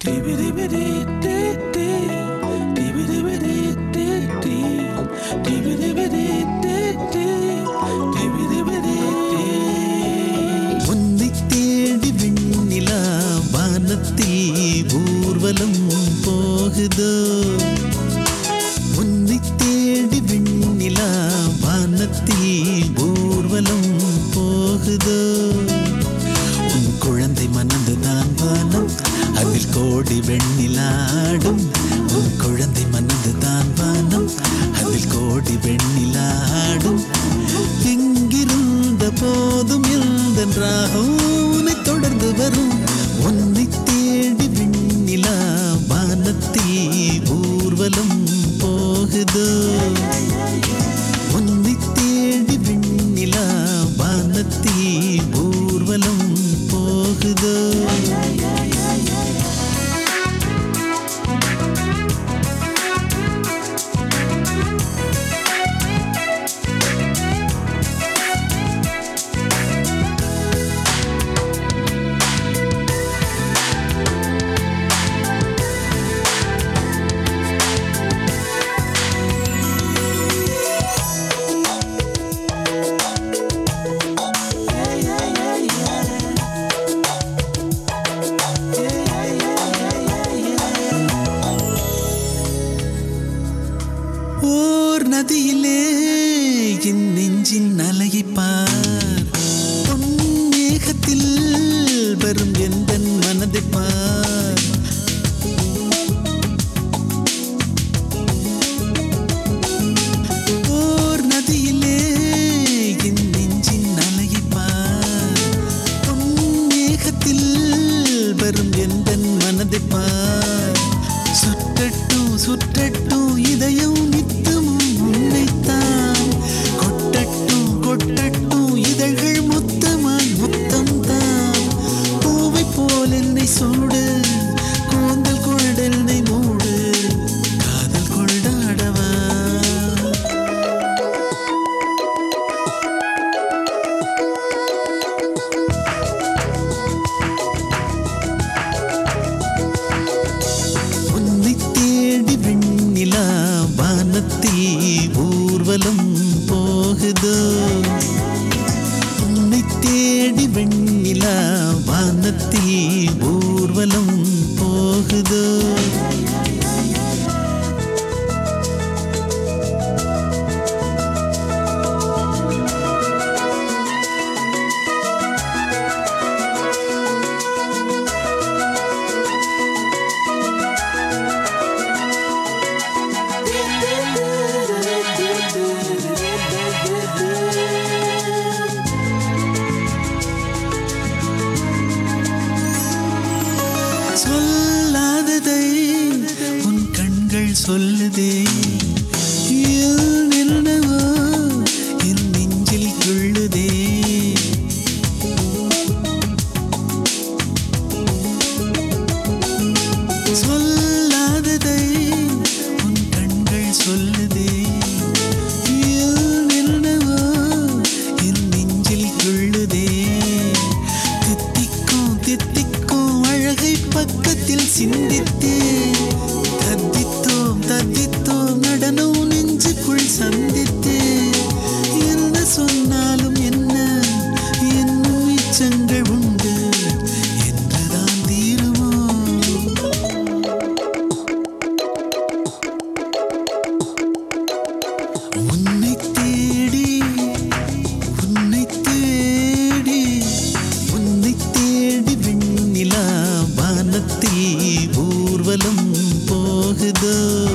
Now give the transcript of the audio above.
உன்னை தேடி விண்ணிலா வானத்தில் ஊர்வலம் போகுதோ. உன்னை தேடி விண்ணிலா வானத்தில் ஊர்வலம் போகுதோ. உன் குழந்தை மனதுதான் வானம், அதில் கோடி வெண்ணிலாடும். உன் குழந்தை மனதுதான் வானம், அதில் கோடி வெண்ணிலாடும். எங்கிருந்த போதும் எந்தென்றாகும் உன்னை தொடர்ந்து வரும். உன்னை தேடி விண்ணிலா வானத்தில் ஊர்வலம் போகுதோ. உன்னை தேடி விண்ணிலா வானத்தில் ஊர்வலம் போகுதோ. ஓர் நதியிலே என் நெஞ்சின் அலையை பார். மேகத்தில் வரும் எந்தன் மனதை பார். ஓர் நதியிலே என் நெஞ்சின் அலையை பார். மேகத்தில் வரும் எந்தன் மனதை பார். சுற்றட்டும் சுற்றட்டும் இதயம் நித்தமும் உன்னைத்தான். கொட்டட்டும் கொட்டட்டும் இதழ்கள் மொத்தமாய் முத்தம்தான். பூவை போல் என்னை சூடு, கூந்தல் கொண்டென்னை மூடு, காதல் கொண்டாடவா. உன்னை தேடி விண்ணிலா வானத்தில் ஊர்வலம் போகுதோ. உன்னை தேடி வெண்ணிலா வானத்தில் ஊர்வலம் போகுதோ. சொல்லாததை உன் கண்கள் சொல்லுதே. என்னவோ என் நெஞ்சில் கொள்ளுதே. சொல்லாததை உன் கண்கள் சொல்லுதே. என்னவோ என் நெஞ்சில் கொள்ளுதே. தித்திக்கும் தித்திக்கும் அழகை பக்கத்தில் சிந்தித்தே. தத்தித்தோம் தத்தித்தோம் நடனம் நெஞ்சுக்குள் சந்தித்தே. என்ன சொன்னாலும் என்ன என்னும் இச்சங்கள் உண்டு என்றுதான் தீருமோ. உன்னை தேடி உன்னை தேடி உன்னை தேடி விண்ணிலா வானத்தில் ஊர்வலம் போகுதோ.